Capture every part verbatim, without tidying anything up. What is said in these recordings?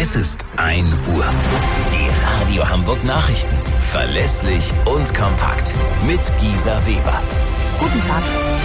Es ist ein Uhr. Die Radio Hamburg Nachrichten. Verlässlich und kompakt. Mit Gisa Weber. Guten Tag.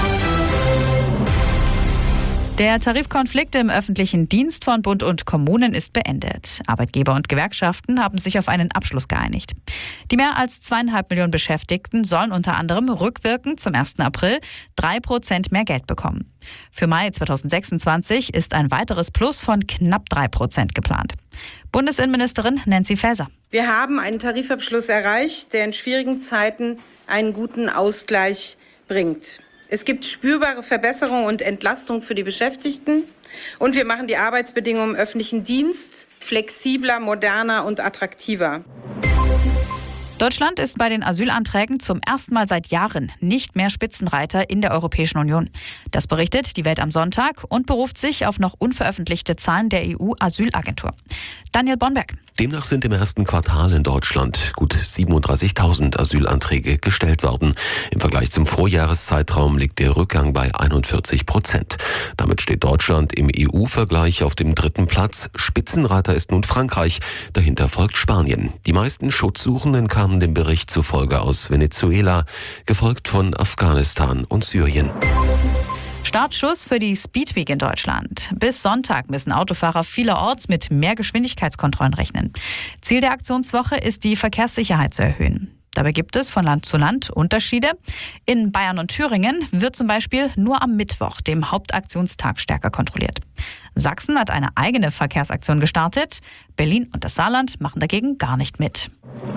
Der Tarifkonflikt im öffentlichen Dienst von Bund und Kommunen ist beendet. Arbeitgeber und Gewerkschaften haben sich auf einen Abschluss geeinigt. Die mehr als zweieinhalb Millionen Beschäftigten sollen unter anderem rückwirkend zum ersten April drei Prozent mehr Geld bekommen. Für Mai zweitausendsechsundzwanzig ist ein weiteres Plus von knapp drei Prozent geplant. Bundesinnenministerin Nancy Faeser. Wir haben einen Tarifabschluss erreicht, der in schwierigen Zeiten einen guten Ausgleich bringt. Es gibt spürbare Verbesserungen und Entlastung für die Beschäftigten. Und wir machen die Arbeitsbedingungen im öffentlichen Dienst flexibler, moderner und attraktiver. Deutschland ist bei den Asylanträgen zum ersten Mal seit Jahren nicht mehr Spitzenreiter in der Europäischen Union. Das berichtet die Welt am Sonntag und beruft sich auf noch unveröffentlichte Zahlen der E U-Asylagentur. Daniel Bonberg. Demnach sind im ersten Quartal in Deutschland gut siebenunddreißigtausend Asylanträge gestellt worden. Im Vergleich zum Vorjahreszeitraum liegt der Rückgang bei einundvierzig Prozent. Damit steht Deutschland im E U-Vergleich auf dem dritten Platz. Spitzenreiter ist nun Frankreich, dahinter folgt Spanien. Die meisten Schutzsuchenden kamen dem Bericht zufolge aus Venezuela, gefolgt von Afghanistan und Syrien. Startschuss für die Speedweek in Deutschland. Bis Sonntag müssen Autofahrer vielerorts mit mehr Geschwindigkeitskontrollen rechnen. Ziel der Aktionswoche ist, die Verkehrssicherheit zu erhöhen. Dabei gibt es von Land zu Land Unterschiede. In Bayern und Thüringen wird zum Beispiel nur am Mittwoch, dem Hauptaktionstag, stärker kontrolliert. Sachsen hat eine eigene Verkehrsaktion gestartet. Berlin und das Saarland machen dagegen gar nicht mit.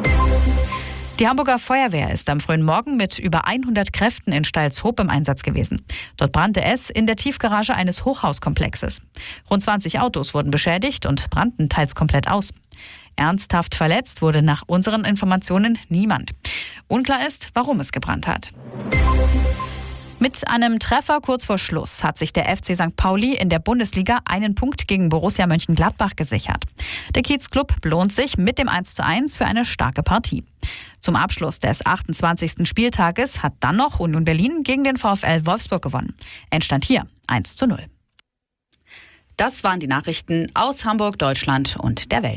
Die Hamburger Feuerwehr ist am frühen Morgen mit über hundert Kräften in Steilshoop im Einsatz gewesen. Dort brannte es in der Tiefgarage eines Hochhauskomplexes. Rund zwanzig Autos wurden beschädigt und brannten teils komplett aus. Ernsthaft verletzt wurde nach unseren Informationen niemand. Unklar ist, warum es gebrannt hat. Mit einem Treffer kurz vor Schluss hat sich der F C Sankt Pauli in der Bundesliga einen Punkt gegen Borussia Mönchengladbach gesichert. Der Kiezclub belohnt sich mit dem eins zu eins für eine starke Partie. Zum Abschluss des achtundzwanzigsten Spieltages hat dann noch Union Berlin gegen den VfL Wolfsburg gewonnen. Endstand hier eins zu null. Das waren die Nachrichten aus Hamburg, Deutschland und der Welt.